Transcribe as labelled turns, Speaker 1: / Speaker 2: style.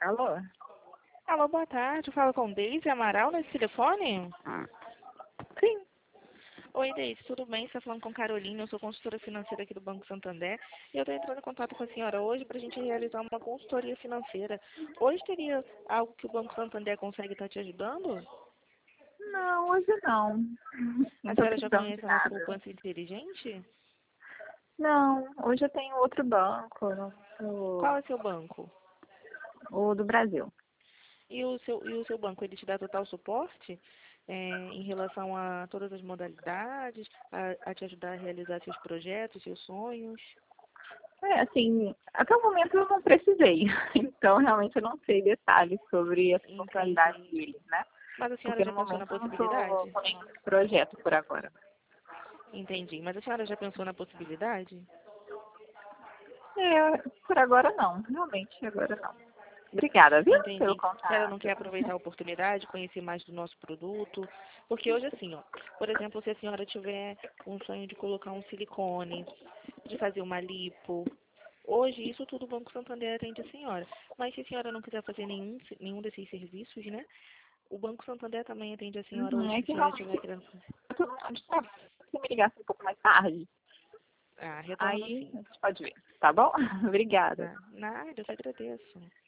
Speaker 1: Alô?
Speaker 2: Alô, boa tarde. Fala com Deise Amaral nesse telefone?
Speaker 1: Sim.
Speaker 2: Oi, Deise, tudo bem? Você está falando com Carolina, eu sou consultora financeira aqui do Banco Santander. E eu estou entrando em contato com a senhora hoje para a gente realizar uma consultoria financeira. Hoje teria algo que o Banco Santander consegue estar te ajudando?
Speaker 1: Não, hoje não.
Speaker 2: A
Speaker 1: Não tô
Speaker 2: senhora já
Speaker 1: precisando de
Speaker 2: conhece a nossa
Speaker 1: nada.
Speaker 2: poupança inteligente?
Speaker 1: Não, hoje eu tenho outro banco,
Speaker 2: Qual é o seu banco?
Speaker 1: o do Brasil.
Speaker 2: E o seu banco, ele te dá total suporte em relação a todas as modalidades, a te ajudar a realizar seus projetos, seus sonhos?
Speaker 1: É, assim, até o momento eu não precisei. Então, realmente, eu não sei detalhes sobre as funcionalidades
Speaker 2: Entendi.
Speaker 1: deles, né?
Speaker 2: Mas a senhora
Speaker 1: Porque
Speaker 2: já
Speaker 1: no
Speaker 2: pensou na
Speaker 1: momento eu não estou
Speaker 2: possibilidade?
Speaker 1: com nenhum projeto por agora.
Speaker 2: Entendi. Mas a senhora já pensou na possibilidade?
Speaker 1: É, por agora não. Realmente, agora não. Obrigada, viu, pelo
Speaker 2: Entendi. A senhora não
Speaker 1: contato.
Speaker 2: quer aproveitar a oportunidade, conhecer mais do nosso produto? Porque hoje, assim, ó, por exemplo, se a senhora tiver um sonho de colocar um silicone, de fazer uma lipo, hoje isso tudo o Banco Santander atende a senhora. Mas se a senhora não quiser fazer nenhum desses serviços, né? O Banco Santander também atende a senhora hoje
Speaker 1: É
Speaker 2: se a
Speaker 1: que
Speaker 2: senhora
Speaker 1: realmente
Speaker 2: estiver querendo fazer.
Speaker 1: eu tô num de trabalho. Se você me ligasse um pouco mais tarde,
Speaker 2: Ah, retorno
Speaker 1: aí
Speaker 2: sim.
Speaker 1: a gente pode ver, tá bom? Obrigada.
Speaker 2: Nada, eu que agradeço.